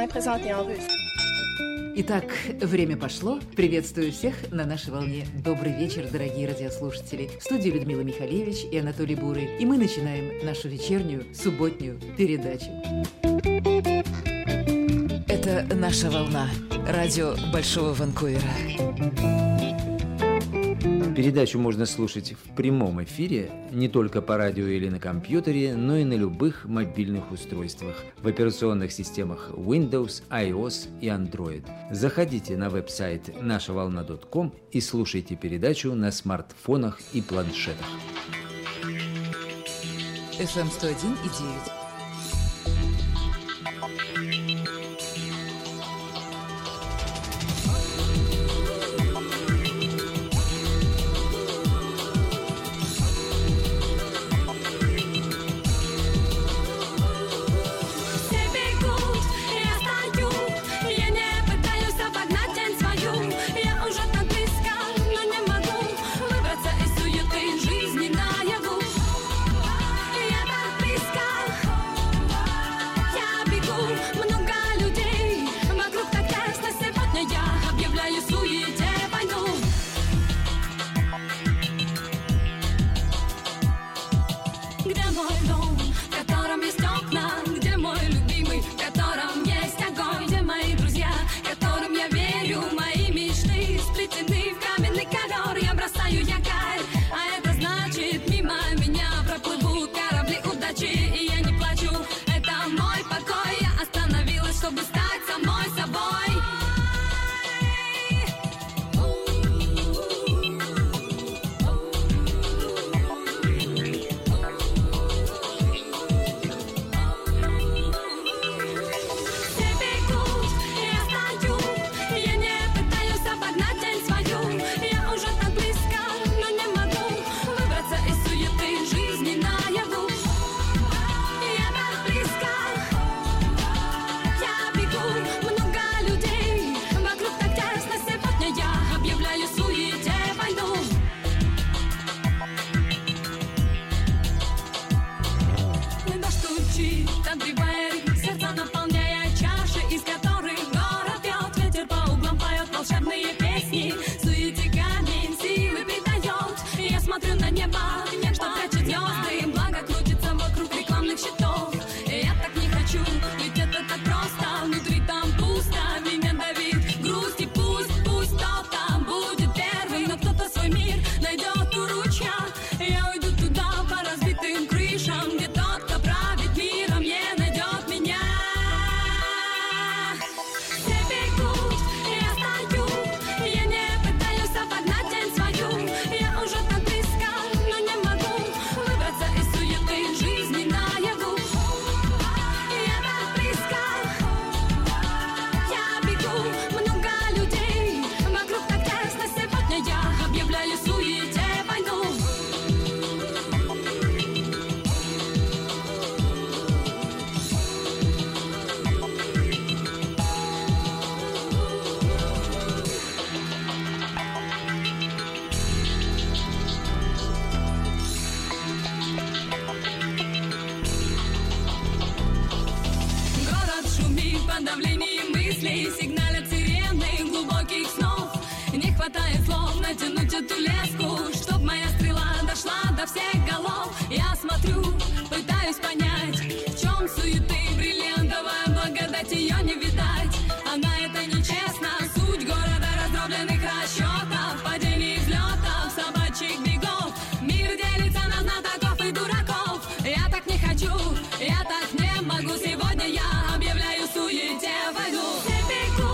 présenté en russe. Итак, время пошло. Приветствую всех на нашей волне. Добрый вечер, дорогие радиослушатели. В студии Людмила Михалевич и Анатолий Бурый. И мы начинаем нашу вечернюю, субботнюю передачу. Это наша волна. Радио Большого Ванкувера. Передачу можно слушать в прямом эфире не только по радио или на компьютере, но и на любых мобильных устройствах в операционных системах Windows, iOS и Android. Заходите на веб-сайт нашаволна.com и слушайте передачу на смартфонах и планшетах. FM 101,9. Натянуть эту леску, чтоб моя стрела дошла до всех голов. Я смотрю, пытаюсь понять, в чем суеты, бриллиантовая благодать, ее не видать. Она это нечестно, суть города раздробленных расчетов, падений и взлетов, собачьих бегов. Мир делится на знатоков и дураков. Я так не хочу, я так не могу. Сегодня я объявляю суете войну.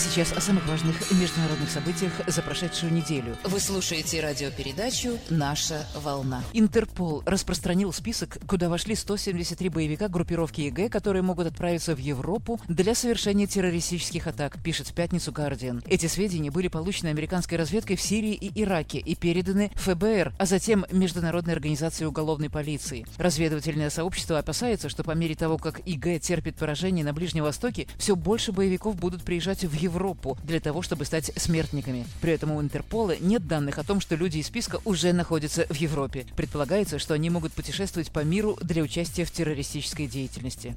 сейчас о самых важных международных событиях за прошедшую неделю. Вы слушаете радиопередачу «Наша волна». Интерпол распространил список, куда вошли 173 боевика группировки ИГ, которые могут отправиться в Европу для совершения террористических атак, пишет в пятницу Guardian. Эти сведения были получены американской разведкой в Сирии и Ираке и переданы ФБР, а затем Международной организации уголовной полиции. Разведывательное сообщество опасается, что по мере того, как ИГ терпит поражение на Ближнем Востоке, все больше боевиков будут приезжать в Европу для того, чтобы стать смертниками. При этом у Интерпола нет данных о том, что люди из списка уже находятся в Европе. Предполагается, что они могут путешествовать по миру для участия в террористической деятельности.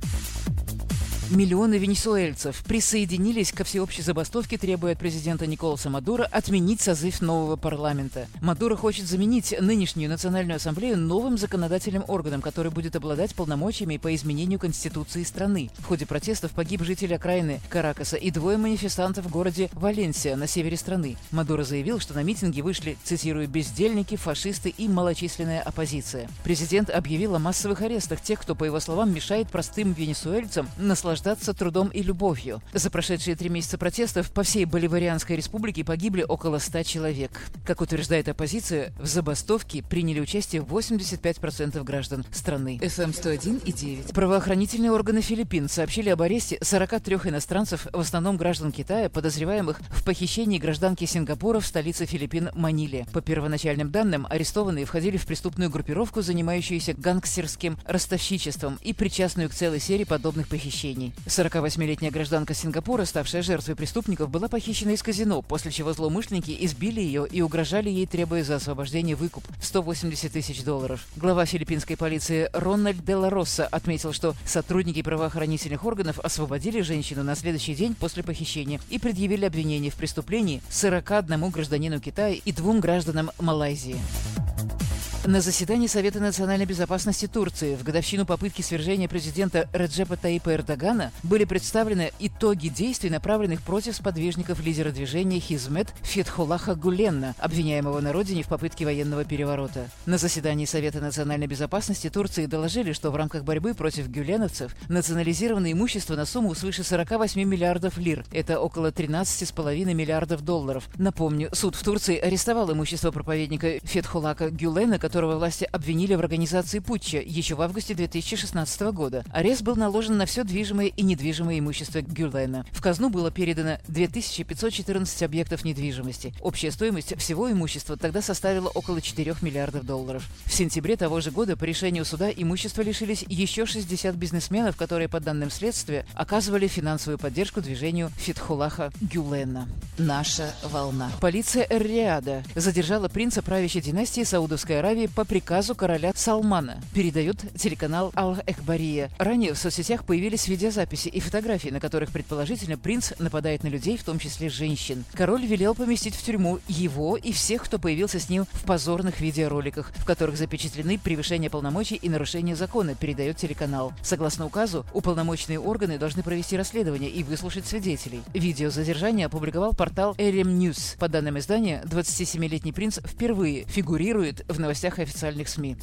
Миллионы венесуэльцев присоединились ко всеобщей забастовке, требуя от президента Николаса Мадуро отменить созыв нового парламента. Мадуро хочет заменить нынешнюю Национальную ассамблею новым законодательным органом, который будет обладать полномочиями по изменению конституции страны. В ходе протестов погиб житель окраины Каракаса и 2 манифестантов в городе Валенсия на севере страны. Мадуро заявил, что на митинги вышли, цитирую, «бездельники, фашисты и малочисленная оппозиция». Президент объявил о массовых арестах тех, кто, по его словам, мешает простым венесуэльцам наслаждаться трудом и любовью. За прошедшие 3 месяца протестов по всей Боливарианской республике погибли около 100 человек. Как утверждает оппозиция, в забастовке приняли участие 85% граждан страны. FM 101,9. Правоохранительные органы Филиппин сообщили об аресте 43 иностранцев, в основном граждан Китая, подозреваемых в похищении гражданки Сингапура в столице Филиппин Маниле. По первоначальным данным, арестованные входили в преступную группировку, занимающуюся гангстерским ростовщичеством и причастную к целой серии подобных похищений. 48-летняя гражданка Сингапура, ставшая жертвой преступников, была похищена из казино, после чего злоумышленники избили ее и угрожали ей, требуя за освобождение выкуп в $180 тысяч. Глава филиппинской полиции Рональд де ла Росса отметил, что сотрудники правоохранительных органов освободили женщину на следующий день после похищения и предъявили обвинение в преступлении 41 гражданину Китая и 2 гражданам Малайзии. На заседании Совета национальной безопасности Турции в годовщину попытки свержения президента Реджепа Таипа Эрдогана были представлены итоги действий, направленных против сподвижников лидера движения Хизмет Фетхуллаха Гуленна, обвиняемого на родине в попытке военного переворота. На заседании Совета национальной безопасности Турции доложили, что в рамках борьбы против гюленовцев национализировано имущество на сумму свыше 48 миллиардов лир. Это около 13,5 миллиардов долларов. Напомню, суд в Турции арестовал имущество проповедника Фетхуллаха Гюлена, которого власти обвинили в организации путча еще в августе 2016 года. Арест был наложен на все движимое и недвижимое имущество Гюлена. В казну было передано 2514 объектов недвижимости. Общая стоимость всего имущества тогда составила около 4 миллиардов долларов. В сентябре того же года по решению суда имущества лишились еще 60 бизнесменов, которые, по данным следствия, оказывали финансовую поддержку движению Фетхуллаха Гюлена. Наша волна. Полиция Эр-Рияда задержала принца правящей династии Саудовской Аравии по приказу короля Салмана, передает телеканал Аль-Эхбария. Ранее в соцсетях появились видеозаписи и фотографии, на которых, предположительно, принц нападает на людей, в том числе женщин. Король велел поместить в тюрьму его и всех, кто появился с ним в позорных видеороликах, в которых запечатлены превышение полномочий и нарушение закона, передает телеканал. Согласно указу, уполномоченные органы должны провести расследование и выслушать свидетелей. Видео задержания опубликовал портал RM News. По данным издания, 27-летний принц впервые фигурирует в новостях официальных СМИ.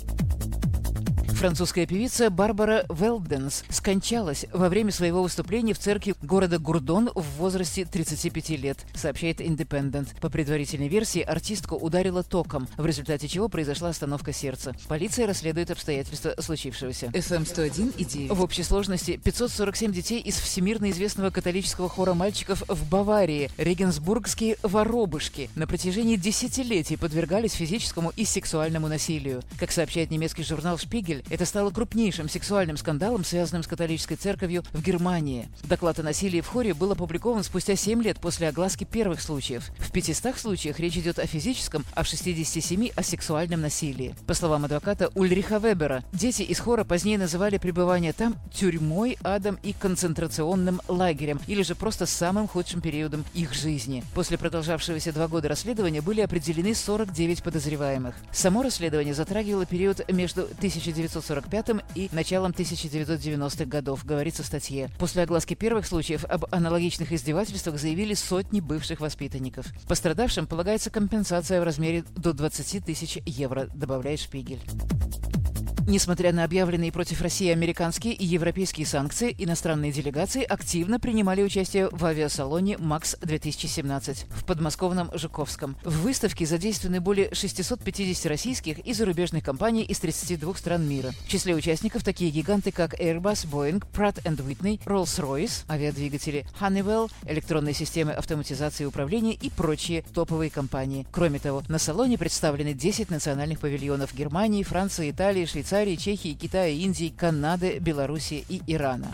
Французская певица Барбара Велденс скончалась во время своего выступления в церкви города Гурдон в возрасте 35 лет, сообщает Independent. По предварительной версии, артистку ударило током, в результате чего произошла остановка сердца. Полиция расследует обстоятельства случившегося. FM 101,9. В общей сложности 547 детей из всемирно известного католического хора мальчиков в Баварии, регенсбургские воробушки, на протяжении десятилетий подвергались физическому и сексуальному насилию. Как сообщает немецкий журнал «Шпигель», это стало крупнейшим сексуальным скандалом, связанным с католической церковью в Германии. Доклад о насилии в хоре был опубликован спустя 7 лет после огласки первых случаев. В 500 случаях речь идет о физическом, а в 67 о сексуальном насилии. По словам адвоката Ульриха Вебера, дети из хора позднее называли пребывание там тюрьмой, адом и концентрационным лагерем, или же просто самым худшим периодом их жизни. После продолжавшегося 2 года расследования были определены 49 подозреваемых. Само расследование затрагивало период между 1945 и началом 1990-х годов, говорится в статье. После огласки первых случаев об аналогичных издевательствах заявили сотни бывших воспитанников. Пострадавшим полагается компенсация в размере до 20 тысяч евро, добавляет Шпигель. Несмотря на объявленные против России американские и европейские санкции, иностранные делегации активно принимали участие в авиасалоне МАКС-2017 в подмосковном Жуковском. В выставке задействованы более 650 российских и зарубежных компаний из 32 стран мира. В числе участников такие гиганты, как Airbus, Boeing, Pratt & Whitney, Rolls-Royce, авиадвигатели, Honeywell, электронные системы автоматизации и управления и прочие топовые компании. Кроме того, на салоне представлены 10 национальных павильонов Германии, Франции, Италии, Швейцарии, Чехии, Китая, Индии, Канады, Беларуси и Ирана.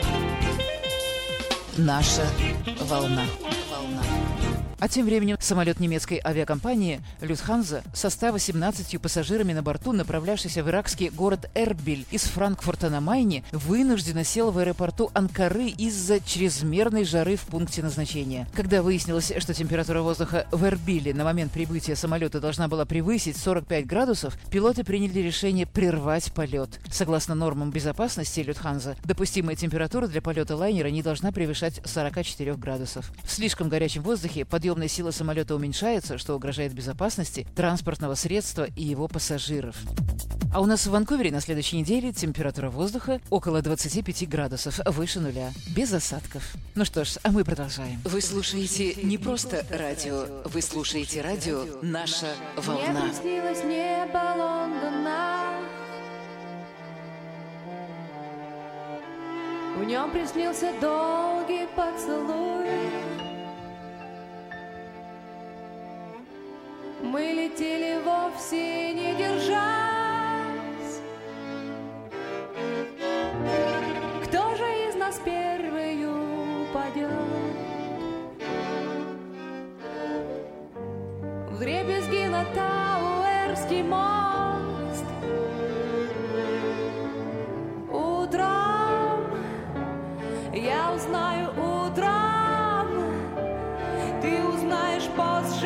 Наша волна. А тем временем самолет немецкой авиакомпании «Люфтханза» со 118 пассажирами на борту, направлявшийся в иракский город Эрбиль из Франкфурта на Майне, вынужденно сел в аэропорту Анкары из-за чрезмерной жары в пункте назначения. Когда выяснилось, что температура воздуха в Эрбиле на момент прибытия самолета должна была превысить 45 градусов, пилоты приняли решение прервать полет. Согласно нормам безопасности «Люфтханза», допустимая температура для полета лайнера не должна превышать 44 градусов. В слишком горячем воздухе подъемная сила самолета уменьшается, что угрожает безопасности транспортного средства и его пассажиров. А у нас в Ванкувере на следующей неделе температура воздуха около 25 градусов, выше нуля, без осадков. Ну что ж, а мы продолжаем. Вы слушаете не просто радио, вы слушаете радио «Наша волна». Мне приснилось небо Лондона, в нем приснился долгий поцелуй. Мы летели вовсе не держась. Кто же из нас первый упадет? Вдребезги на Тауэрский мост. Утром я узнаю, утром ты узнаешь позже.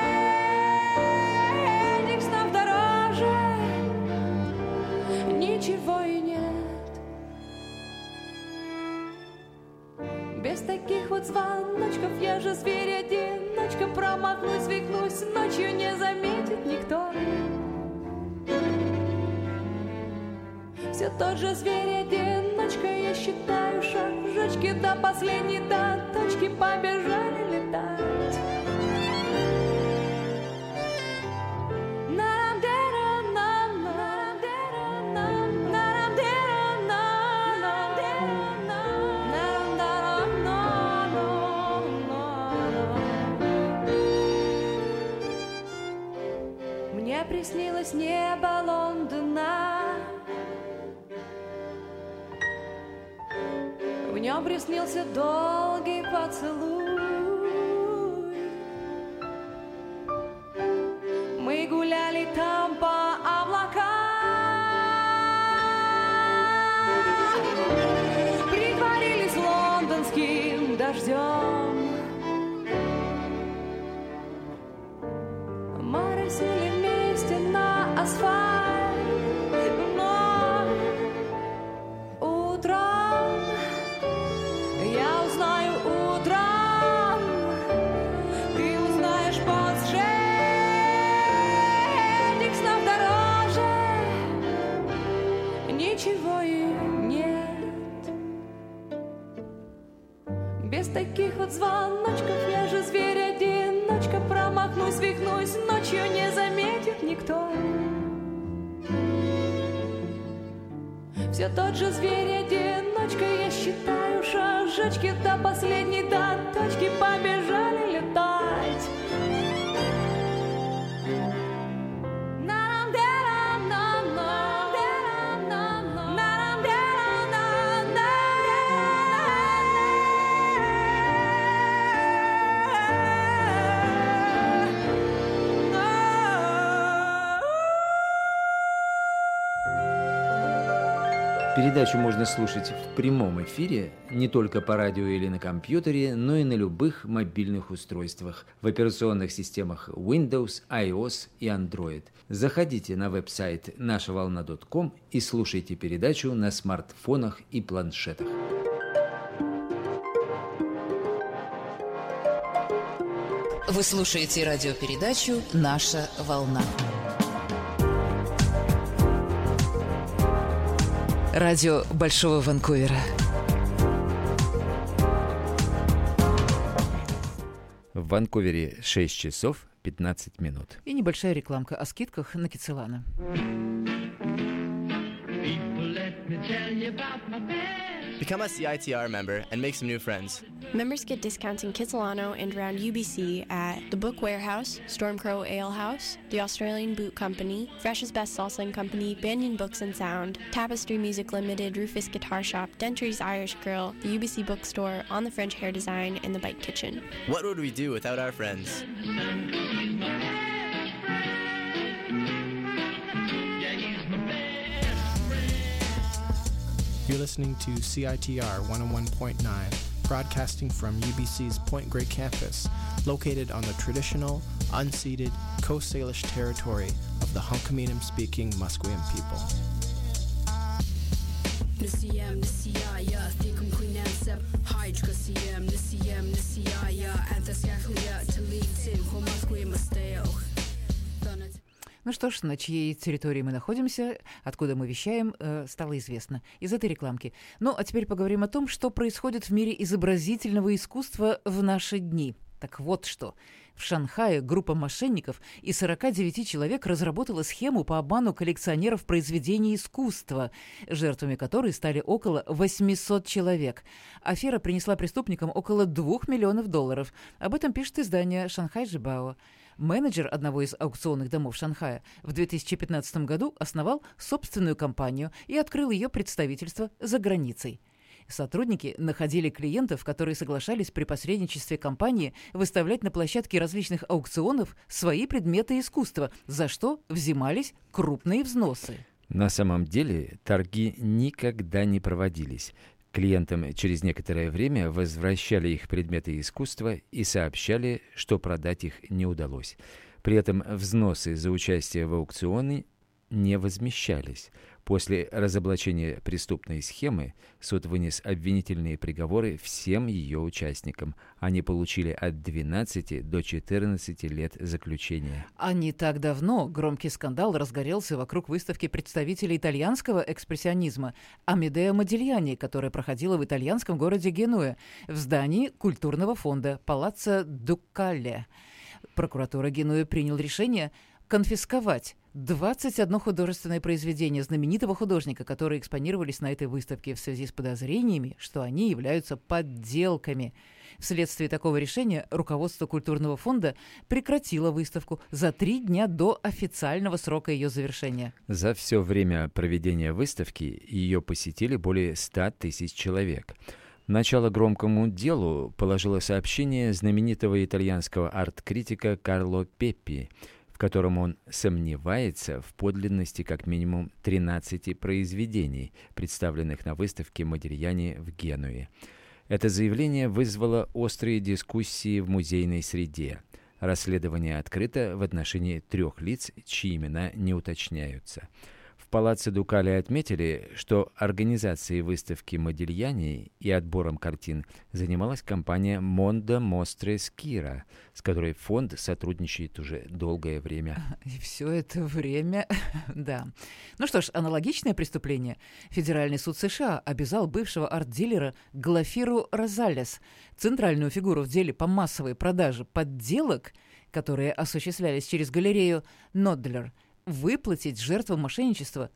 Ничего и нет. Без таких вот звоночков я же зверь-одиночка. Промахнусь, свихнусь, ночью не заметит никто. Все тот же зверь-одиночка. Я считаю шажочки до последней до точки. Побежали летать. Мне приснилось небо Лондона, в нем приснился долгий поцелуй. Мы гуляли там по облакам, притворились лондонским дождем. Моросили вместе на асфальт, но утром я узнаю, утром ты узнаешь позже. Этих снов дороже ничего и нет. Без таких вот звоночков я же зверь-одиночка. Промахнусь, свихнусь, ночью не заметит никто. Все тот же зверь-одиночка. Я считаю шажочки до последней до точки. Побежали летать. Передачу можно слушать в прямом эфире не только по радио или на компьютере, но и на любых мобильных устройствах в операционных системах Windows, iOS и Android. Заходите на веб-сайт нашаволна.com и слушайте передачу на смартфонах и планшетах. Вы слушаете радиопередачу «Наша волна». Радио Большого Ванкувера. В Ванкувере 6 часов 15 минут. И небольшая рекламка о скидках на Кицилана. Become a CITR member and make some new friends. Members get discounts in Kitsilano and around UBC at The Book Warehouse, Stormcrow Ale House, The Australian Boot Company, Fresh's Best Salsa and Company, Banyan Books and Sound, Tapestry Music Limited, Rufus Guitar Shop, Dentry's Irish Grill, the UBC Bookstore, On the French Hair Design, and The Bite Kitchen. What would we do without our friends? You're listening to CITR 101.9, broadcasting from UBC's Point Grey campus, located on the traditional, unceded Coast Salish territory of the Hunkaminam-speaking Musqueam people. Ну что ж, на чьей территории мы находимся, откуда мы вещаем, стало известно из этой рекламки. Ну, а теперь поговорим о том, что происходит в мире изобразительного искусства в наши дни. Так вот что. В Шанхае группа мошенников из 49 человек разработала схему по обману коллекционеров произведений искусства, жертвами которой стали около 800 человек. Афера принесла преступникам около $2 миллионов. Об этом пишет издание «Шанхай Жибао». Менеджер одного из аукционных домов Шанхая в 2015 году основал собственную компанию и открыл ее представительство за границей. Сотрудники находили клиентов, которые соглашались при посредничестве компании выставлять на площадке различных аукционов свои предметы искусства, за что взимались крупные взносы. На самом деле торги никогда не проводились. Клиентам через некоторое время возвращали их предметы искусства и сообщали, что продать их не удалось. При этом взносы за участие в аукционе не возмещались. После разоблачения преступной схемы суд вынес обвинительные приговоры всем ее участникам. Они получили от 12 до 14 лет заключения. А не так давно громкий скандал разгорелся вокруг выставки представителей итальянского экспрессионизма Амедео Модильяни, которая проходила в итальянском городе Генуя в здании культурного фонда Палаццо Дуккале. Прокуратура Генуи приняла решение конфисковать 21 художественное произведение знаменитого художника, которые экспонировались на этой выставке в связи с подозрениями, что они являются подделками. Вследствие такого решения руководство культурного фонда прекратило выставку за 3 дня до официального срока ее завершения. За все время проведения выставки ее посетили более 100 тысяч человек. Начало громкому делу положило сообщение знаменитого итальянского арт-критика Карло Пеппи, в котором он сомневается в подлинности как минимум 13 произведений, представленных на выставке Модильяни в Генуе. Это заявление вызвало острые дискуссии в музейной среде. Расследование открыто в отношении 3 лиц, чьи имена не уточняются. В Палаццо Дуккале отметили, что организацией выставки Модильяни и отбором картин занималась компания Mondo Mostre Schira, с которой фонд сотрудничает уже долгое время. И все это время, да. Ну что ж, аналогичное преступление. Федеральный суд США обязал бывшего арт-дилера Глафиру Розалес, центральную фигуру в деле по массовой продаже подделок, которые осуществлялись через галерею Noddler, выплатить жертвам мошенничества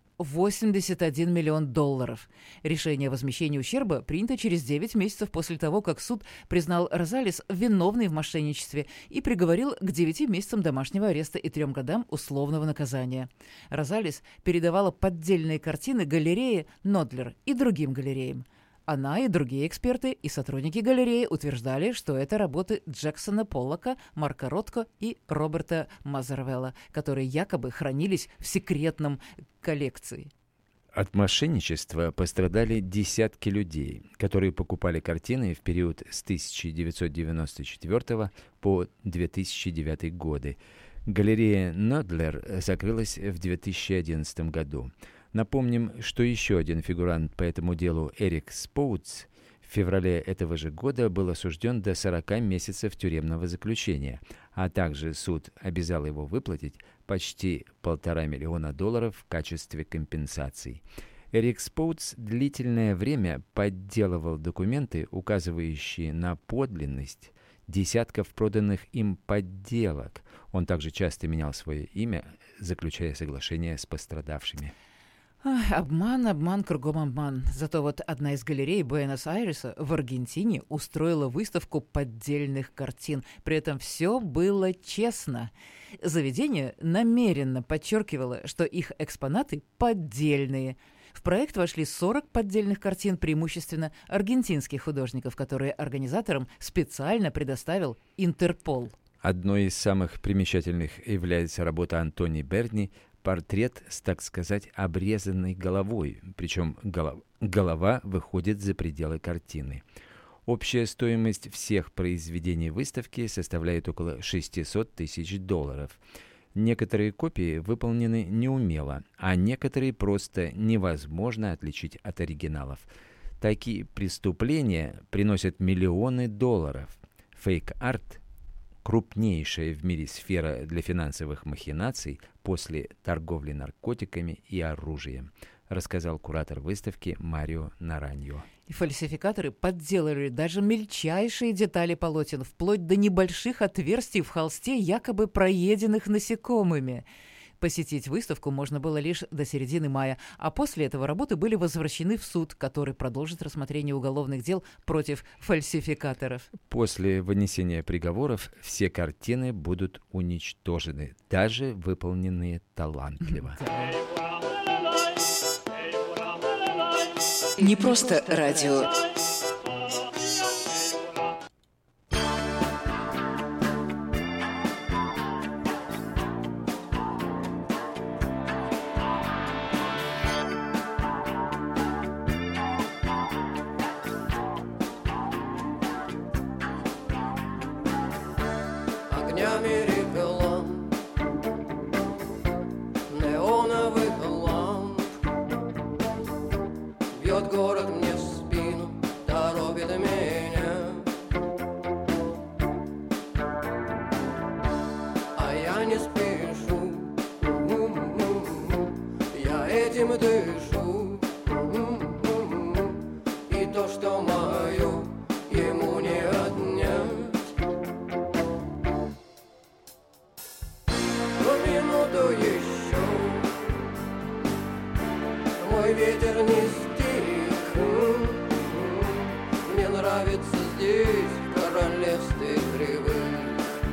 $81 миллион. Решение о возмещении ущерба принято через 9 месяцев после того, как суд признал Розалес виновной в мошенничестве и приговорил к 9 месяцам домашнего ареста и 3 годам условного наказания. Розалес передавала поддельные картины галерее Noddler и другим галереям. Она и другие эксперты и сотрудники галереи утверждали, что это работы Джексона Поллока, Марка Ротко и Роберта Мазервелла, которые якобы хранились в секретном коллекции. От мошенничества пострадали десятки людей, которые покупали картины в период с 1994 по 2009 годы. Галерея Noddler закрылась в 2011 году. Напомним, что еще один фигурант по этому делу, Эрик Споутс, в феврале этого же года был осужден до 40 месяцев тюремного заключения, а также суд обязал его выплатить почти $1,5 миллиона в качестве компенсаций. Эрик Споутс длительное время подделывал документы, указывающие на подлинность десятков проданных им подделок. Он также часто менял свое имя, заключая соглашения с пострадавшими. Обман, обман, кругом обман. Зато вот одна из галерей Буэнос-Айреса в Аргентине устроила выставку поддельных картин. При этом все было честно. Заведение намеренно подчеркивало, что их экспонаты поддельные. В проект вошли 40 поддельных картин, преимущественно аргентинских художников, которые организаторам специально предоставил Интерпол. Одной из самых примечательных является работа Антони Берни «Портрет с, так сказать, обрезанной головой», причем голова выходит за пределы картины. Общая стоимость всех произведений выставки составляет около $600 тысяч. Некоторые копии выполнены неумело, а некоторые просто невозможно отличить от оригиналов. Такие преступления приносят миллионы долларов. Фейк-арт – крупнейшая в мире сфера для финансовых махинаций после торговли наркотиками и оружием, рассказал куратор выставки Марио Нараньо. И фальсификаторы подделали даже мельчайшие детали полотен, вплоть до небольших отверстий в холсте, якобы проеденных насекомыми. Посетить выставку можно было лишь до середины мая, а после этого работы были возвращены в суд, который продолжит рассмотрение уголовных дел против фальсификаторов. После вынесения приговоров все картины будут уничтожены, даже выполненные талантливо. Не просто радио. Огнями реклам, неоновых ламп бьет город мне в спину, торопит меня, а я не спешу, я этим дышу, и то, что мое, ему не отнять. Минуту еще, мой ветер не стих, мне нравится здесь, в королевстве кривых.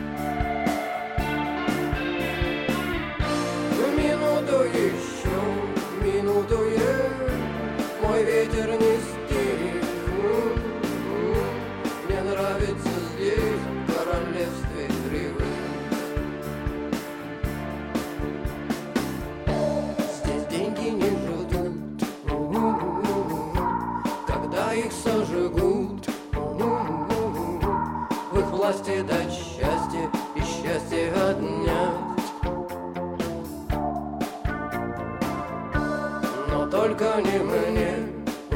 Минуту еще, минуту мой ветер не стих, мне нравится здесь, в королевстве кривых. Их сожгут, в их власти дать счастье и счастье отнять. Но только не мне,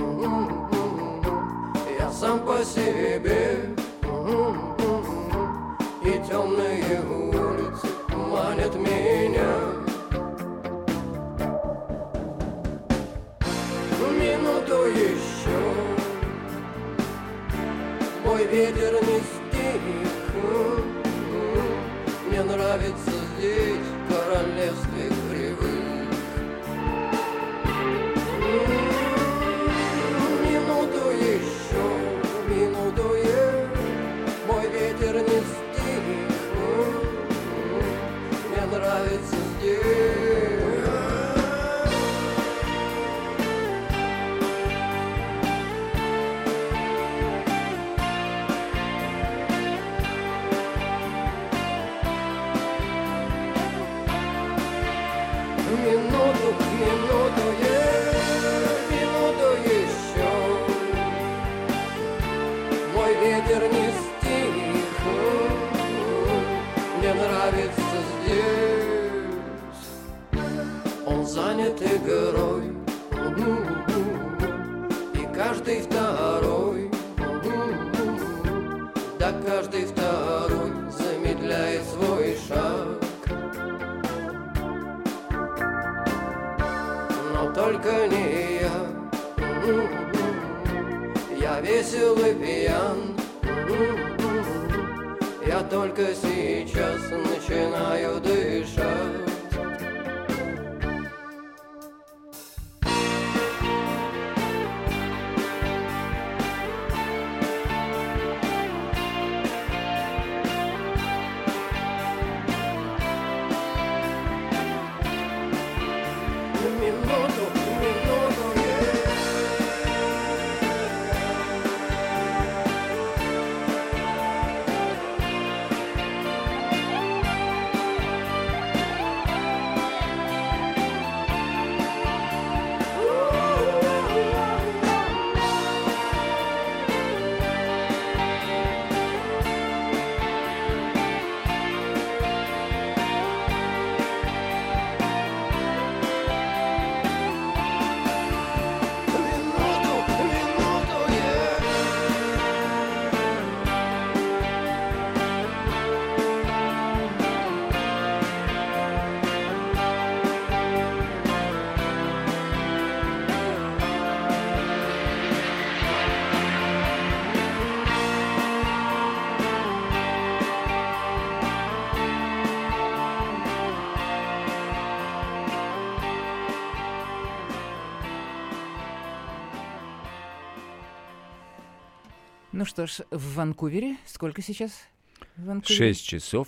я сам по себе, и темные улицы манят меня. Минуту еще, мой ветер не стих, мне нравится здесь, в королевстве кривых. Минуту еще, минуту мой ветер не стих, мне нравится здесь. Минуту еще, мой ветер не стих, мне нравится здесь. Он занят игрой, и каждый второй, да каждый второй замедляет свой шаг. но только не я. Я весел и пьян. Я только сейчас начинаю дышать. Ну что ж, в Ванкувере сколько сейчас? В Ванкувере? 6 часов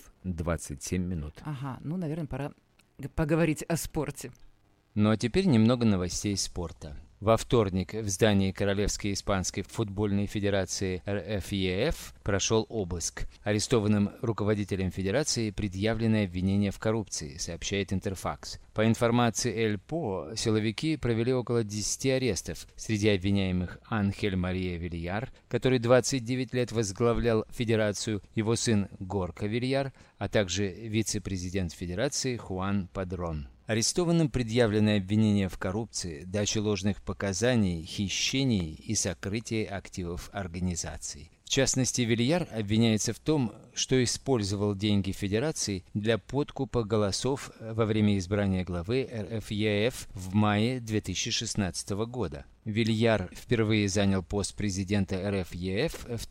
27 минут. Ага, ну, наверное, пора поговорить о спорте. Ну а теперь немного новостей спорта. Во вторник в здании Королевской испанской футбольной федерации РФЕФ прошел обыск. Арестованным руководителям федерации предъявлены обвинения в коррупции, сообщает Интерфакс. По информации Эль-По, силовики провели около 10 арестов. Среди обвиняемых Анхель Мария Вильяр, который 29 лет возглавлял федерацию, его сын Горка Вильяр, а также вице-президент федерации Хуан Падрон. Арестованным предъявлены обвинения в коррупции, даче ложных показаний, хищении и сокрытии активов организации. В частности, Вильяр обвиняется в том, что использовал деньги Федерации для подкупа голосов во время избрания главы РФЕФ в мае 2016 года. Вильяр впервые занял пост президента РФЕФ в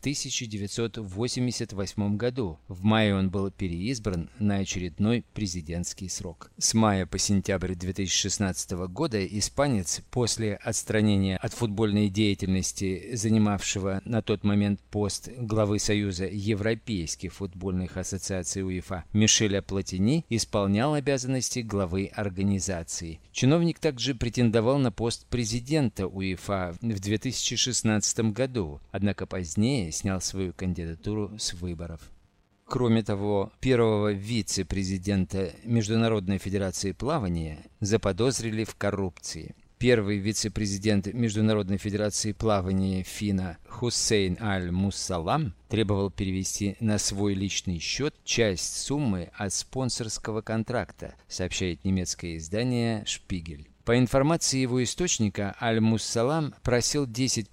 1988 году. В мае он был переизбран на очередной президентский срок. С мая по сентябрь 2016 года испанец, после отстранения от футбольной деятельности, занимавшего на тот момент пост главы Союза Европейских футбольных ассоциаций УЕФА Мишеля Платини, исполнял обязанности главы организации. Чиновник также претендовал на пост президента УЕФА в 2016 году, однако позднее снял свою кандидатуру с выборов. Кроме того, первого вице-президента Международной федерации плавания заподозрили в коррупции. Первый вице-президент Международной федерации плавания ФИНА Хуссейн Аль-Муссалам требовал перевести на свой личный счет часть суммы от спонсорского контракта, сообщает немецкое издание «Шпигель». По информации его источника, Аль-Муссалам просил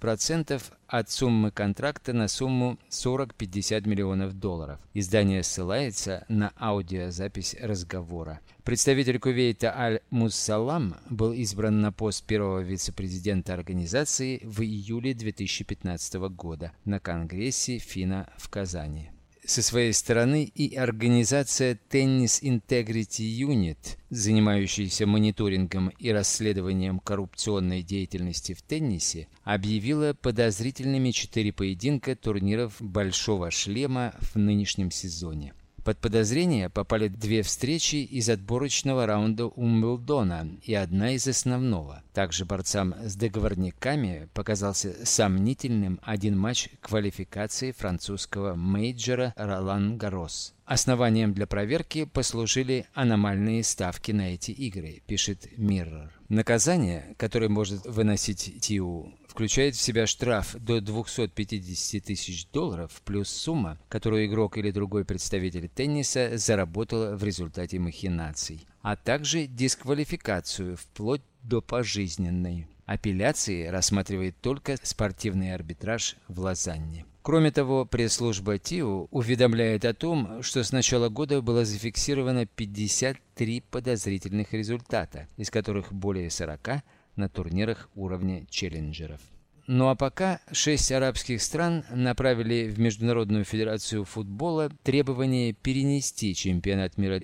10% от суммы контракта на сумму 40-50 миллионов долларов. Издание ссылается на аудиозапись разговора. Представитель Кувейта Аль-Муссалам был избран на пост первого вице-президента организации в июле 2015 года на Конгрессе ФИНА в Казани. Со своей стороны и организация Tennis Integrity Unit, занимающаяся мониторингом и расследованием коррупционной деятельности в теннисе, объявила подозрительными 4 поединка турниров «Большого шлема» в нынешнем сезоне. Под подозрение попали 2 встречи из отборочного раунда Умблдона и 1 из основного. Также борцам с договорниками показался сомнительным 1 матч квалификации французского мейджора Ролан-Гаррос. Основанием для проверки послужили аномальные ставки на эти игры, пишет Mirror. Наказание, которое может выносить ТИУ, включает в себя штраф до $250 тысяч плюс сумма, которую игрок или другой представитель тенниса заработал в результате махинаций, а также дисквалификацию вплоть до пожизненной. Апелляции рассматривает только спортивный арбитраж в Лозанне. Кроме того, пресс-служба ТИУ уведомляет о том, что с начала года было зафиксировано 53 подозрительных результата, из которых более 40 на турнирах уровня челленджеров. Ну а пока 6 арабских стран направили в Международную федерацию футбола требование перенести чемпионат мира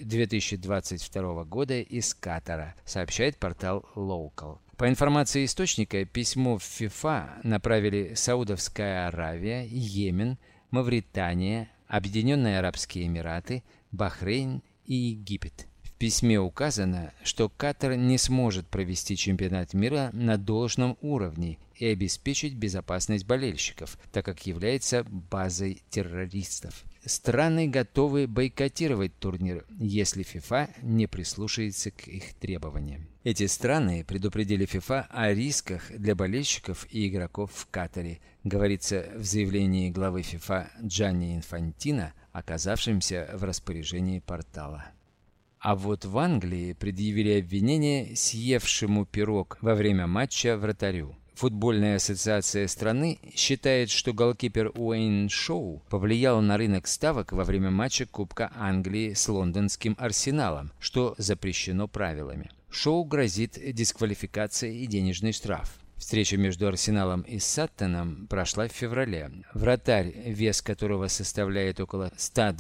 2022 года из Катара, сообщает портал Local. По информации источника, письмо в ФИФА направили Саудовская Аравия, Йемен, Мавритания, Объединенные Арабские Эмираты, Бахрейн и Египет. В письме указано, что Катар не сможет провести чемпионат мира на должном уровне и обеспечить безопасность болельщиков, так как является базой террористов. Страны готовы бойкотировать турнир, если ФИФА не прислушается к их требованиям. Эти страны предупредили ФИФА о рисках для болельщиков и игроков в Катаре, говорится в заявлении главы ФИФА Джанни Инфантино, оказавшимся в распоряжении портала. А вот в Англии предъявили обвинение съевшему пирог во время матча вратарю. Футбольная ассоциация страны считает, что голкипер Уэйн Шоу повлиял на рынок ставок во время матча Кубка Англии с лондонским Арсеналом, что запрещено правилами. Шоу грозит дисквалификация и денежный штраф. Встреча между Арсеналом и Саттоном прошла в феврале. Вратарь, вес которого составляет около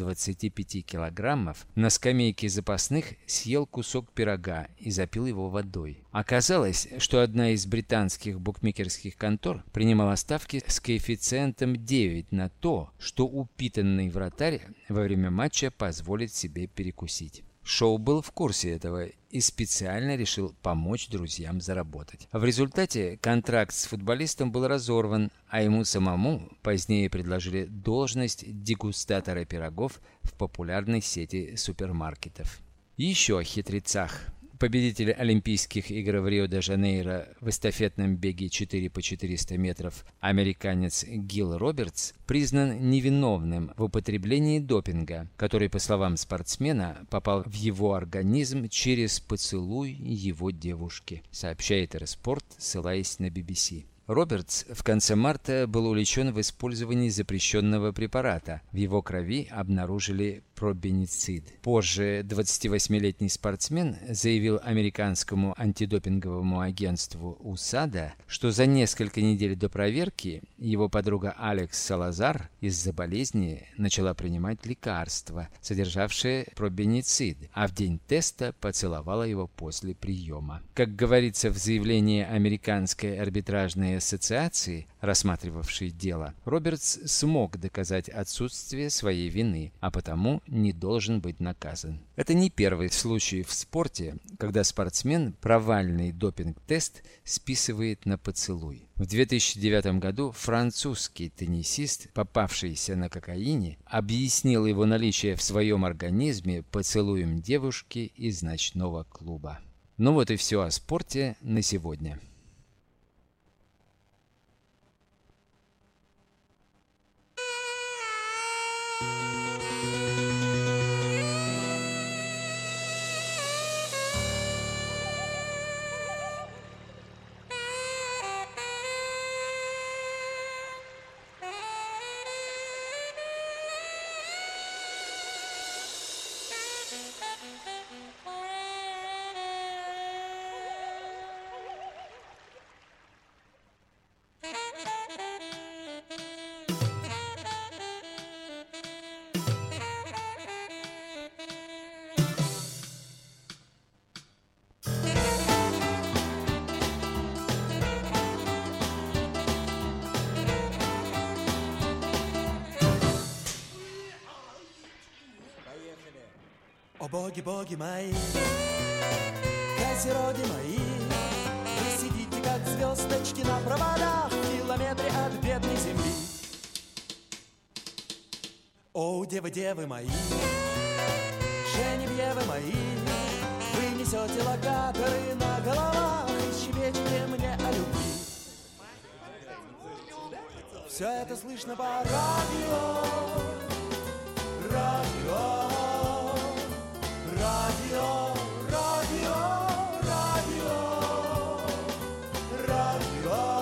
125 килограммов, на скамейке запасных съел кусок пирога и запил его водой. Оказалось, что одна из британских букмекерских контор принимала ставки с коэффициентом 9 на то, что упитанный вратарь во время матча позволит себе перекусить. Шоу был в курсе этого и специально решил помочь друзьям заработать. В результате контракт с футболистом был разорван, а ему самому позднее предложили должность дегустатора пирогов в популярной сети супермаркетов. Еще о хитрецах. Победитель Олимпийских игр в Рио-де-Жанейро в эстафетном беге 4 по 400 метров американец Гил Робертс признан невиновным в употреблении допинга, который, по словам спортсмена, попал в его организм через поцелуй его девушки, сообщает Интерспорт, ссылаясь на BBC. Робертс в конце марта был увлечен в использовании запрещенного препарата. В его крови обнаружили пробеницид. Позже 28-летний спортсмен заявил американскому антидопинговому агентству УСАДА, что за несколько недель до проверки его подруга Алекс Салазар из-за болезни начала принимать лекарство, содержавшее пробеницид, а в день теста поцеловала его после приема. Как говорится в заявлении Американской арбитражной ассоциации, рассматривавшей дело, Робертс смог доказать отсутствие своей вины, а потому не должен быть наказан. Это не первый случай в спорте, когда спортсмен провальный допинг-тест списывает на поцелуй. В 2009 году французский теннисист, попавшийся на кокаине, объяснил его наличие в своем организме поцелуем девушки из ночного клуба. Ну вот и все о спорте на сегодня. О боги, боги мои, козероги мои, вы сидите, как звездочки на проводах в километре от бедной земли. О, девы, девы мои, Женевьевы мои, вы несете локаторы на головах и щебечете мне о любви. Все это слышно по радио, радио. Радио, радио, радио, радио,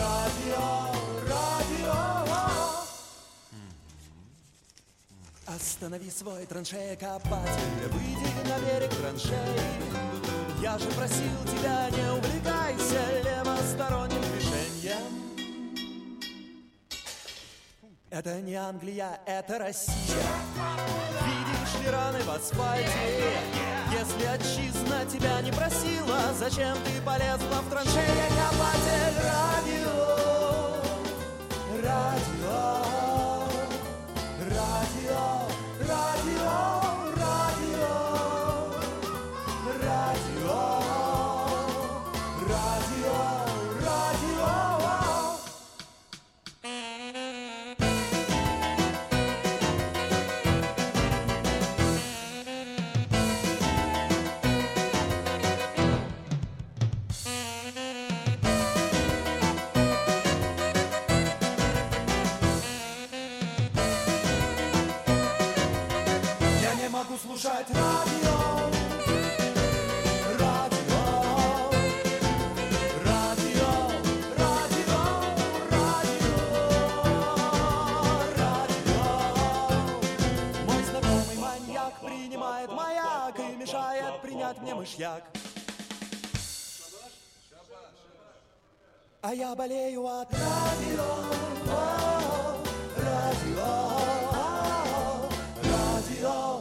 радио, радио. Останови свой траншея-копатель, выйди на берег траншеи. Я же просил тебя, не увлекайся левосторонним движением. Это не Англия, это Россия. Видишь ли раны в асфальте? Если отчизна тебя не просила, зачем ты полезла в траншея-копатель? Радио, радио, радио, радио, радио, радио, радио, радио. Слушать радио, радио, радио, радио, радио, радио. Мой знакомый маньяк принимает маяк и мешает принять мне мышьяк. А я болею от радио, радио, радио.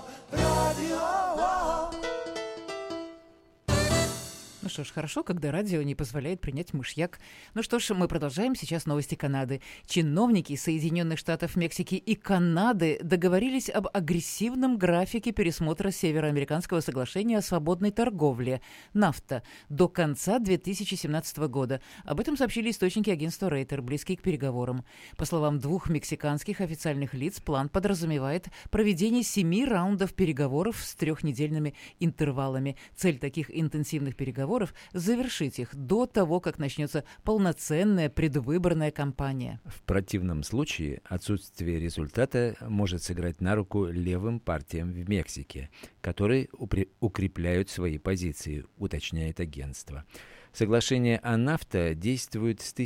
Ну что ж, хорошо, когда радио не позволяет принять мышьяк. Ну что ж, мы продолжаем. Сейчас новости Канады. Чиновники Соединенных Штатов Мексики и Канады договорились об агрессивном графике пересмотра Североамериканского соглашения о свободной торговле (NAFTA) до конца 2017 года. Об этом сообщили источники агентства Рейтер, близкие к переговорам. По словам двух мексиканских официальных лиц, план подразумевает проведение 7 раундов переговоров с 3-недельными интервалами. Цель таких интенсивных переговоров – завершить их до того, как начнется полноценная предвыборная кампания. В противном случае отсутствие результата может сыграть на руку левым партиям в Мексике, которые укрепляют свои позиции, уточняет агентство. Соглашение о NAFTA действует с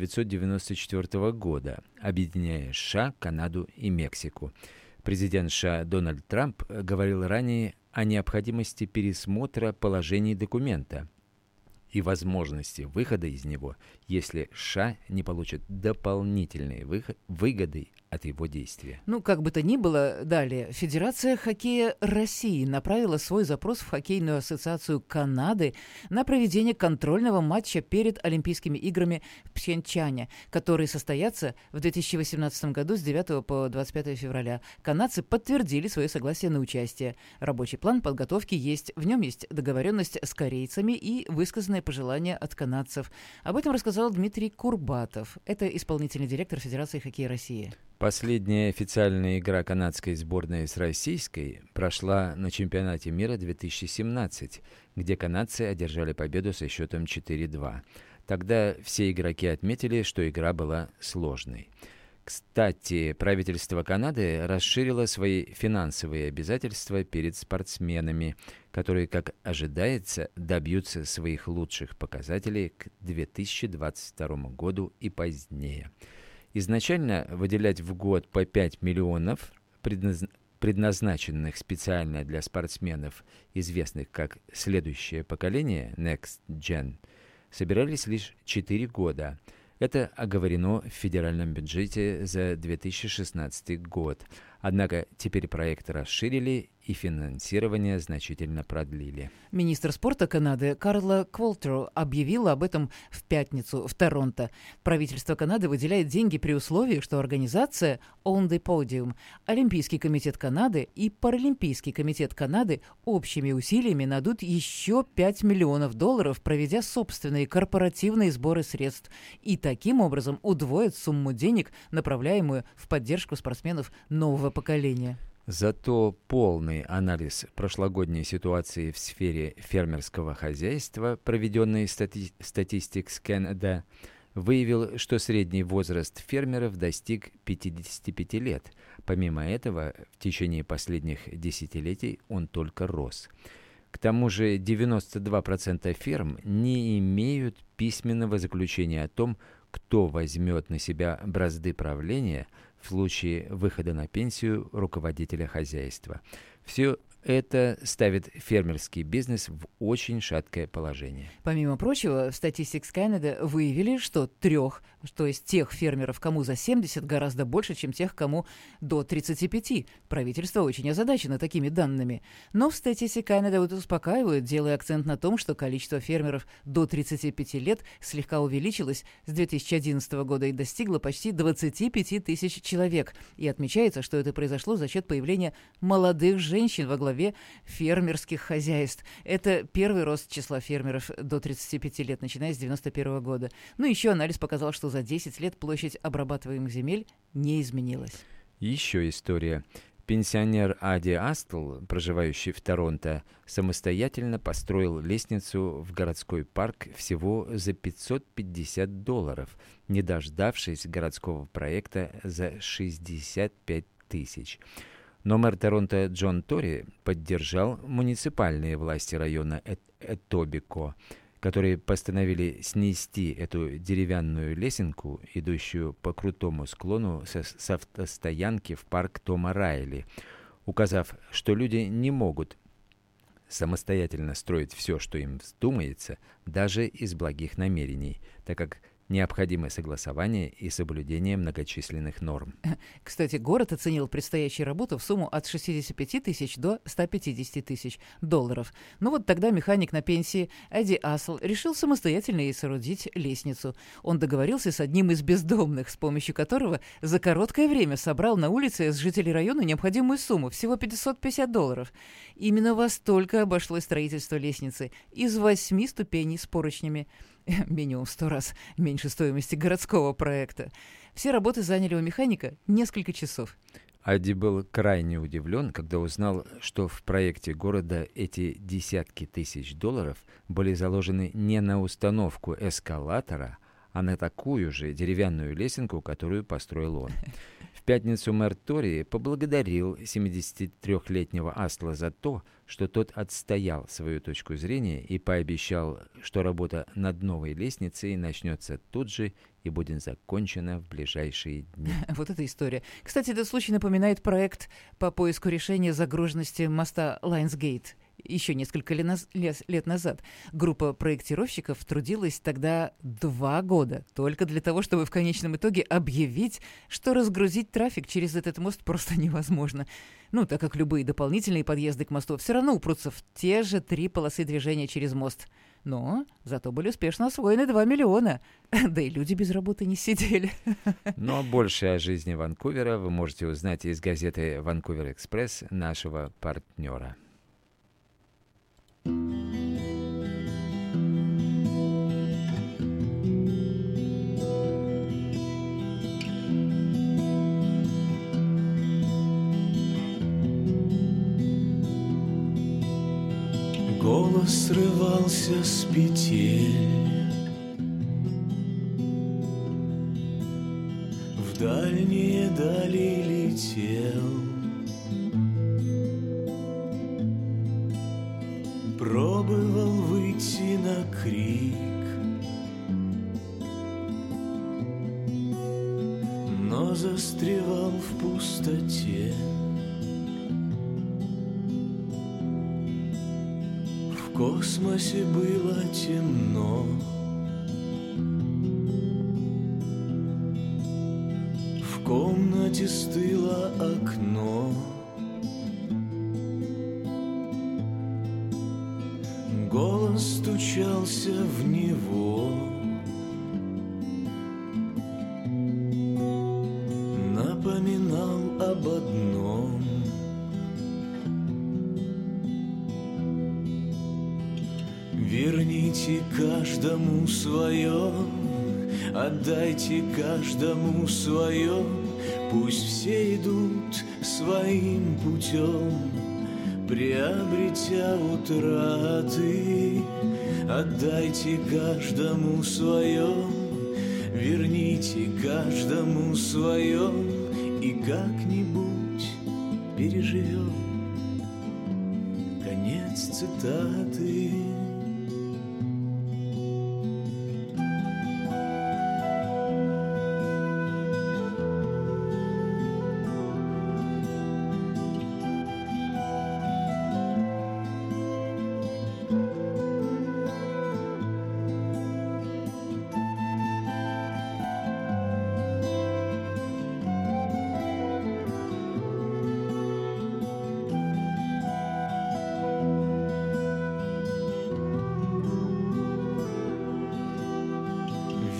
1994 года, объединяя США, Канаду и Мексику. Президент США Дональд Трамп говорил ранее о необходимости пересмотра положений документа и возможности выхода из него, если США не получат дополнительные выгоды от его действия. Ну, как бы то ни было, далее. Федерация хоккея России направила свой запрос в Хоккейную ассоциацию Канады на проведение контрольного матча перед Олимпийскими играми в Пхенчхане, которые состоятся в 2018 году с 9 по 25 февраля. Канадцы подтвердили свое согласие на участие. Рабочий план подготовки есть. В нем есть договоренность с корейцами и высказанные пожелания от канадцев. Об этом рассказал Дмитрий Курбатов. Это исполнительный директор Федерации хоккея России. Последняя официальная игра канадской сборной с российской прошла на чемпионате мира 2017, где канадцы одержали победу со счетом 4-2. Тогда все игроки отметили, что игра была сложной. Кстати, правительство Канады расширило свои финансовые обязательства перед спортсменами, которые, как ожидается, добьются своих лучших показателей к 2022 году и позднее. Изначально выделять в год по 5 миллионов, предназначенных специально для спортсменов, известных как «Следующее поколение» Next Gen, собирались лишь 4 года. Это оговорено в федеральном бюджете за 2016 год. Однако теперь проект расширили и финансирование значительно продлили. Министр спорта Канады Карла Кволтро объявила об этом в пятницу в Торонто. Правительство Канады выделяет деньги при условии, что организация On the Podium, Олимпийский комитет Канады и Паралимпийский комитет Канады общими усилиями найдут еще $5 миллионов, проведя собственные корпоративные сборы средств, и таким образом удвоят сумму денег, направляемую в поддержку спортсменов нового поколения. Зато полный анализ прошлогодней ситуации в сфере фермерского хозяйства, проведенный Statistics Canada, выявил, что средний возраст фермеров достиг 55 лет. Помимо этого, в течение последних десятилетий он только рос. К тому же 92% ферм не имеют письменного заключения о том, кто возьмет на себя бразды правления в случае выхода на пенсию руководителя хозяйства. Все это ставит фермерский бизнес в очень шаткое положение. Помимо прочего, в Statistics Canada выявили, что то есть тех фермеров, кому за 70, гораздо больше, чем тех, кому до 35. Правительство очень озадачено такими данными. Но в Statistics Canada вот успокаивают, делая акцент на том, что количество фермеров до 35 лет слегка увеличилось с 2011 года и достигло почти 25 тысяч человек. И отмечается, что это произошло за счет появления молодых женщин во главе фермерских хозяйств. Это первый рост числа фермеров до 35 лет, начиная с 1991 года. Ну, еще анализ показал, что за 10 лет площадь обрабатываемых земель не изменилась. Еще история. Пенсионер Ади Астл, проживающий в Торонто, самостоятельно построил лестницу в городской парк всего за $550, не дождавшись городского проекта за 65 тысяч. Но мэр Торонто Джон Тори поддержал муниципальные власти района Этобико, которые постановили снести эту деревянную лесенку, идущую по крутому склону с автостоянки в парк Тома Райли, указав, что люди не могут самостоятельно строить все, что им вздумается, даже из благих намерений, так как необходимо согласование и соблюдение многочисленных норм. Кстати, город оценил предстоящую работу в сумму от 65 тысяч до 150 тысяч $. Ну вот тогда механик на пенсии Ади Асл решил самостоятельно ей соорудить лестницу. Он договорился с одним из бездомных, с помощью которого за короткое время собрал на улице с жителей района необходимую сумму, всего $550. Именно во столько обошлось строительство лестницы из 8 ступеней с поручнями. Минимум 100 раз меньше стоимости городского проекта. Все работы заняли у механика несколько часов. Ади был крайне удивлен, когда узнал, что в проекте города эти десятки тысяч $, были заложены не на установку эскалатора, а на такую же деревянную лесенку, которую построил он. В пятницу мэр Тори поблагодарил 73-летнего Астла за то, что тот отстоял свою точку зрения и пообещал, что работа над новой лестницей начнется тут же и будет закончена в ближайшие дни. Вот эта история. Кстати, этот случай напоминает проект по поиску решения загруженности моста Лайнсгейт. Еще несколько лет назад группа проектировщиков трудилась тогда 2 года только для того, чтобы в конечном итоге объявить, что разгрузить трафик через этот мост просто невозможно. Ну, так как любые дополнительные подъезды к мосту все равно упрутся в те же 3 полосы движения через мост. Но зато были успешно освоены 2 миллиона. Да и люди без работы не сидели. Но больше о жизни Ванкувера вы можете узнать из газеты «Ванкувер Экспресс» нашего партнера. Голос срывался с петель, в дальние дали летел, пробовал выйти на крик, но застревал в пустоте. В космосе было темно, в комнате стыло окно. Голос стучался в него, напоминал об одном. Верните каждому свое, отдайте каждому свое, пусть все идут своим путем, приобретя утраты. Отдайте каждому свое, верните каждому свое, и как-нибудь переживем. Конец цитаты.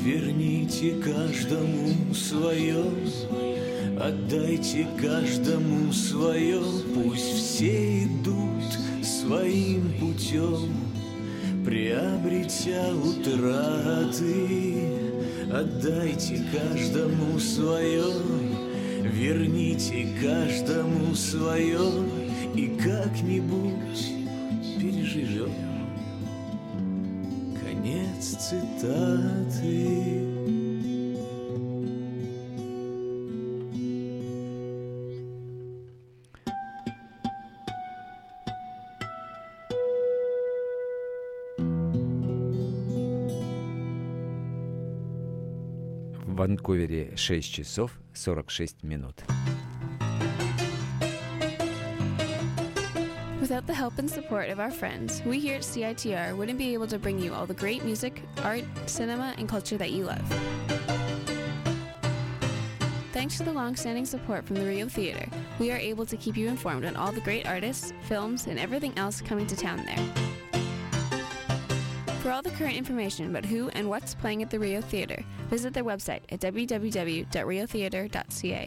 верните каждому свое, отдайте каждому свое, пусть все идут своим путем, приобретя утраты. Отдайте каждому свое, верните каждому свое, и как-нибудь переживем. Конец цитаты. В Ванкувере 6 часов 46 минут. Without the help and support of our friends, we here at CITR wouldn't be able to bring you all the great music, art, cinema, and culture that you love. Thanks to the long-standing support from the Rio Theater, we are able to keep you informed on all the great artists, films, and everything else coming to town there. For all the current information about who and what's playing at the Rio Theater, visit their website at www.riotheater.ca.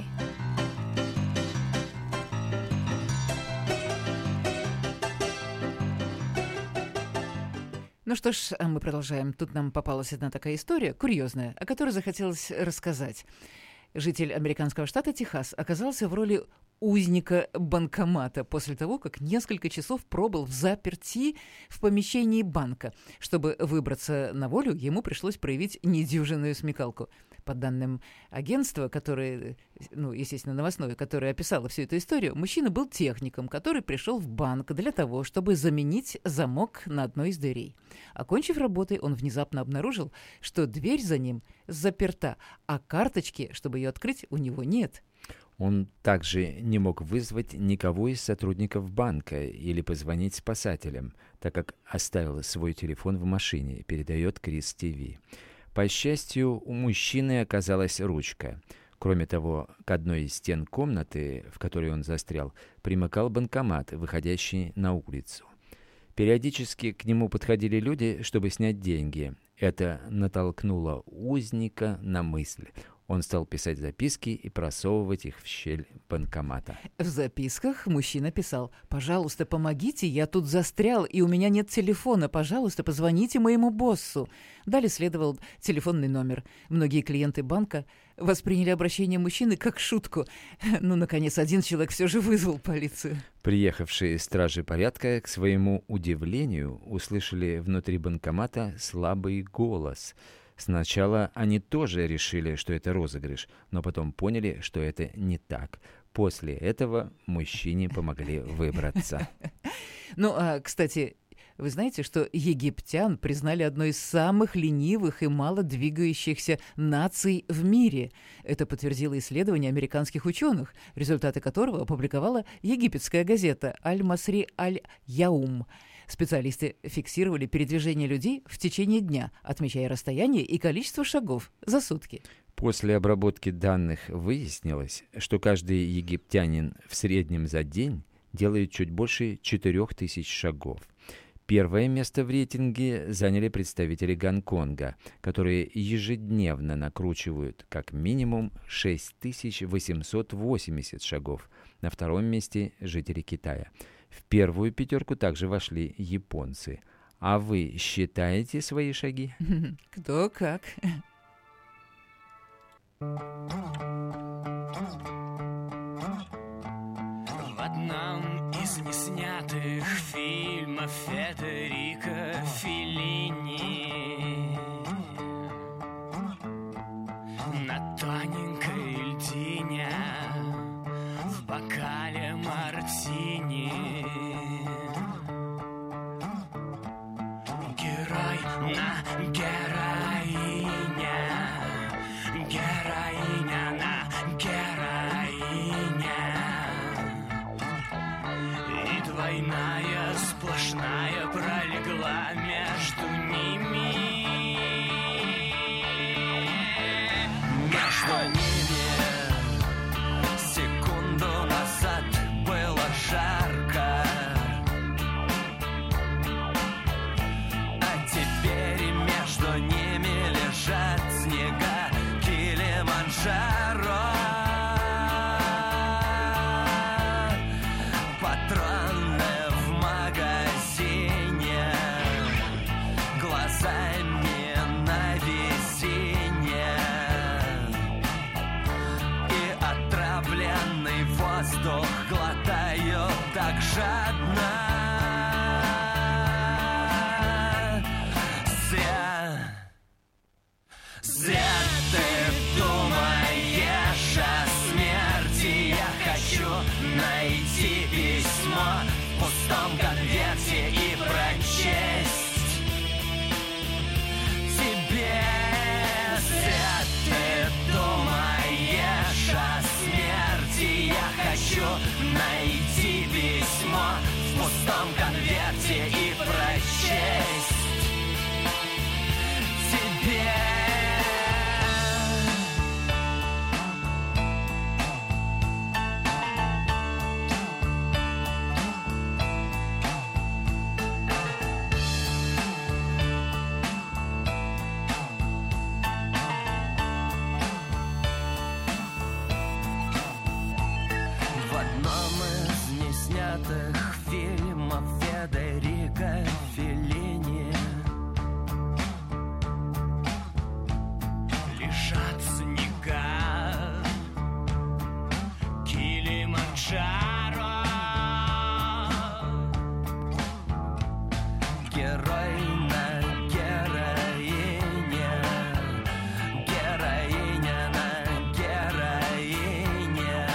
Ну что ж, мы продолжаем. Тут нам попалась одна такая история, курьезная, о которой захотелось рассказать. Житель американского штата Техас оказался в роли узника банкомата после того, как несколько часов пробыл взаперти в помещении банка. Чтобы выбраться на волю, ему пришлось проявить недюжинную смекалку. По данным агентства, которое, естественно, новостное, которое описало всю эту историю, мужчина был техником, который пришел в банк для того, чтобы заменить замок на одной из дверей. Окончив работой, он внезапно обнаружил, что дверь за ним заперта, а карточки, чтобы ее открыть, у него нет. Он также не мог вызвать никого из сотрудников банка или позвонить спасателям, так как оставил свой телефон в машине, передает Крис ТВ. По счастью, у мужчины оказалась ручка. Кроме того, к одной из стен комнаты, в которой он застрял, примыкал банкомат, выходящий на улицу. Периодически к нему подходили люди, чтобы снять деньги. Это натолкнуло узника на мысль. Он стал писать записки и просовывать их в щель банкомата. В записках мужчина писал: «Пожалуйста, помогите, я тут застрял, и у меня нет телефона. Пожалуйста, позвоните моему боссу». Далее следовал телефонный номер. Многие клиенты банка восприняли обращение мужчины как шутку. Наконец, один человек все же вызвал полицию. Приехавшие стражи порядка, к своему удивлению, услышали внутри банкомата слабый голос. Сначала они тоже решили, что это розыгрыш, но потом поняли, что это не так. После этого мужчине помогли выбраться. Кстати, вы знаете, что египтян признали одной из самых ленивых и мало двигающихся наций в мире. Это подтвердило исследование американских ученых, результаты которого опубликовала египетская газета «Аль-Масри Аль-Яум». Специалисты фиксировали передвижение людей в течение дня, отмечая расстояние и количество шагов за сутки. После обработки данных выяснилось, что каждый египтянин в среднем за день делает чуть больше 4000 шагов. Первое место в рейтинге заняли представители Гонконга, которые ежедневно накручивают как минимум 6880 шагов. На втором месте жители Китая. В первую пятерку также вошли японцы. А вы считаете свои шаги? Кто как. В одном из неснятых фильмов Федерико Феллини на тоненькой льдине в бокале мартини герой на героине, героиня на героине, и двойная сплошная пролегла между ними. Между ними секунду назад было жарко, а теперь между Свет, ты думаешь о смерти? Я хочу найти письмо в пустом конверте и прочесть тебе. Свет, ты думаешь о смерти? Я хочу найти письмо в пустом конверте и прочесть тебе. В одном из неснятых фильмов Федерико Феллини лежат снега Килиманджаро. Герой на героине, героиня на героине.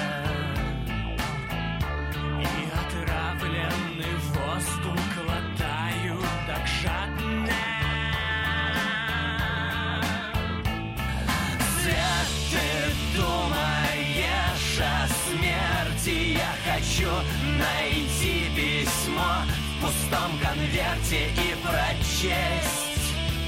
И отравленный воздух глотаю так жадно. Свет, ты думаешь о смерти? Я хочу найти письмо в пустом конверте и прочесть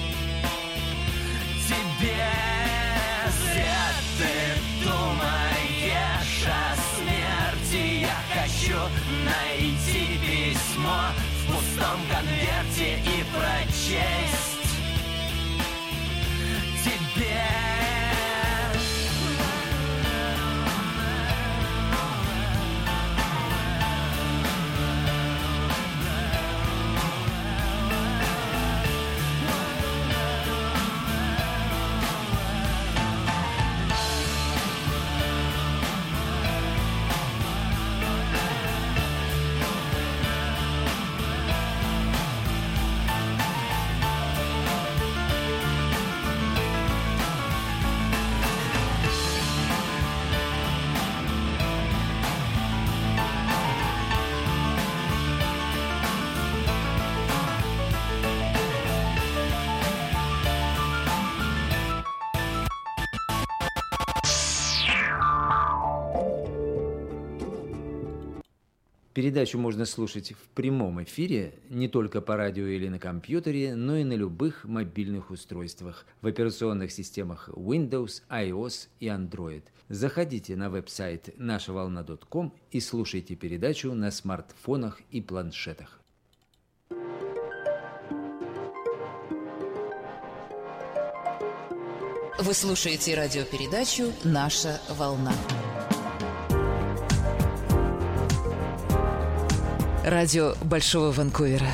тебе. Свет, ты думаешь о смерти? Я хочу найти письмо в пустом конверте и прочесть тебе. Передачу можно слушать в прямом эфире не только по радио или на компьютере, но и на любых мобильных устройствах в операционных системах Windows, iOS и Android. Заходите на веб-сайт нашаволна.com и слушайте передачу на смартфонах и планшетах. Вы слушаете радиопередачу «Наша волна». Радио Большого Ванкувера.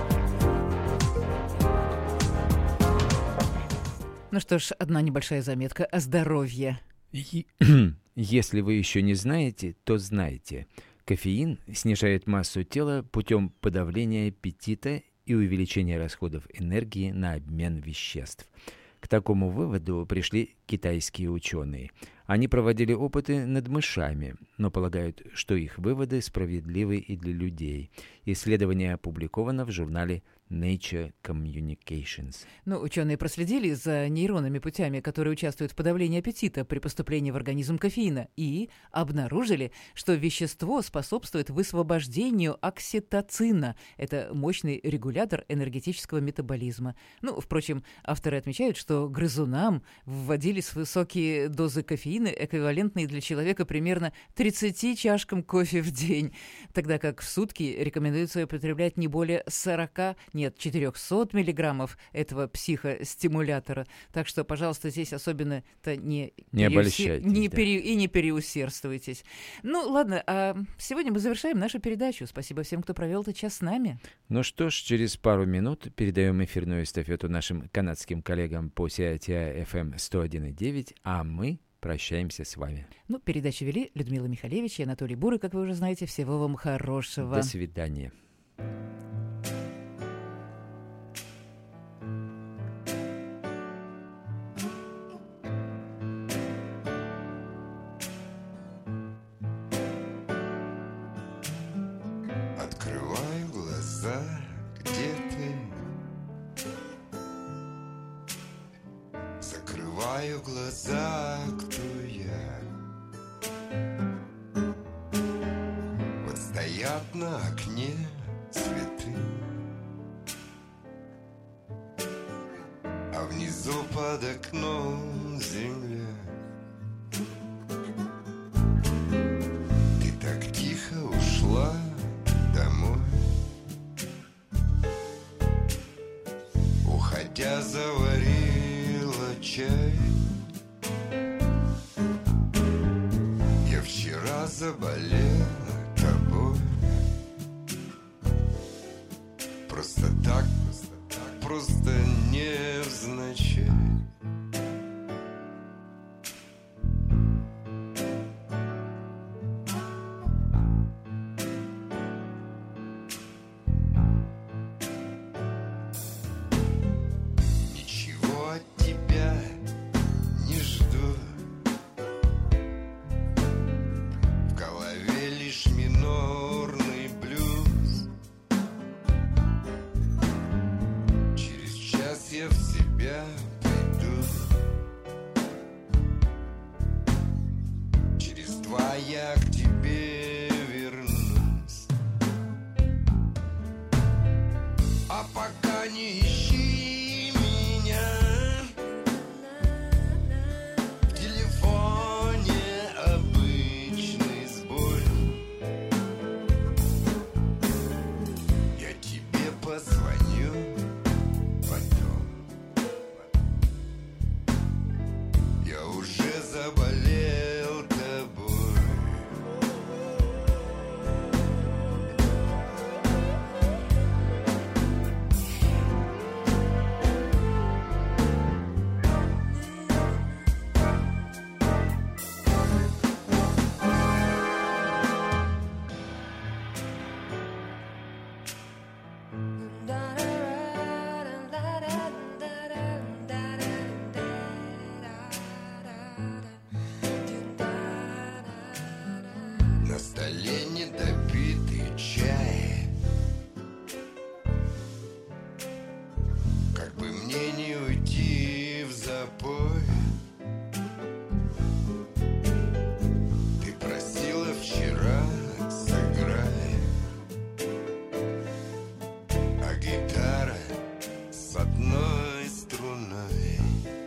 Ну что ж, одна небольшая заметка о здоровье. Если вы еще не знаете, то знайте. Кофеин снижает массу тела путем подавления аппетита и увеличения расходов энергии на обмен веществ. К такому выводу пришли китайские ученые. Они проводили опыты над мышами, но полагают, что их выводы справедливы и для людей. Исследование опубликовано в журнале Nature Communications. Ну, ученые проследили за нейронными путями, которые участвуют в подавлении аппетита при поступлении в организм кофеина, и обнаружили, что вещество способствует высвобождению окситоцина. Это мощный регулятор энергетического метаболизма. Ну, впрочем, авторы отмечают, что грызунам вводились высокие дозы кофеина, эквивалентные для человека примерно 30 чашкам кофе в день, тогда как в сутки рекомендуется употреблять не более 400 миллиграммов этого психостимулятора. Так что, пожалуйста, здесь особенно-то не обольщайтесь, и не переусердствуйтесь. Ну, ладно, а сегодня мы завершаем нашу передачу. Спасибо всем, кто провел этот час с нами. Ну что ж, через пару минут передаем эфирную эстафету нашим канадским коллегам по CITR FM 101.9, а мы прощаемся с вами. Ну, передачу вели Людмила Михалевич и Анатолий Буры, как вы уже знаете. Всего вам хорошего. До свидания. закрываю глаза, кто я. Вот стоят на окне цветы, а внизу под окном земля. Ты так тихо ушла домой, уходя заварила чай. Я вчера заболела тобой, просто так, просто невзначай. Ничего от тебя не жду, в голове лишь минорный блюз. Через час я в себя приду, через 2 я к тебе вернусь. А пока не ищи меня, в телефоне обычный сбой. Я тебе позвоню потом, я уже заболел тобой. На столе недопитый чай, как бы мне не уйти в запой. Ты просила вчера сыграй, а гитара с одной струной.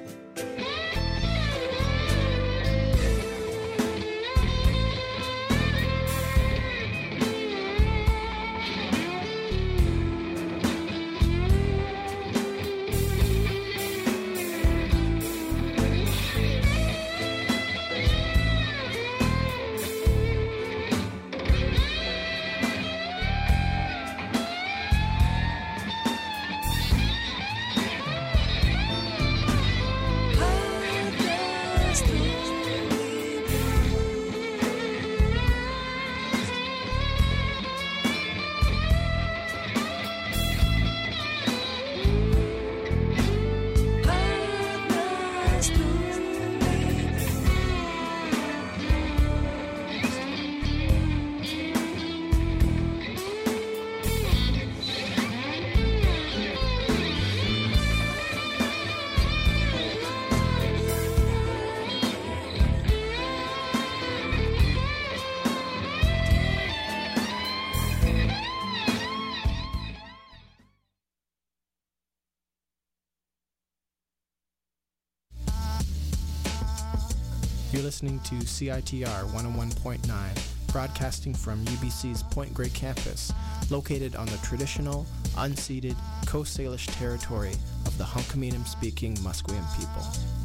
You're listening to CITR 101.9, broadcasting from UBC's Point Grey campus, located on the traditional, unceded Coast Salish territory of the Hunkaminam-speaking Musqueam people.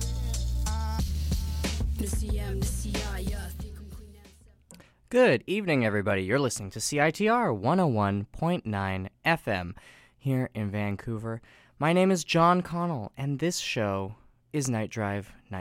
Good evening, everybody. You're listening to CITR 101.9 FM here in Vancouver. My name is John Connell, and this show is Night Drive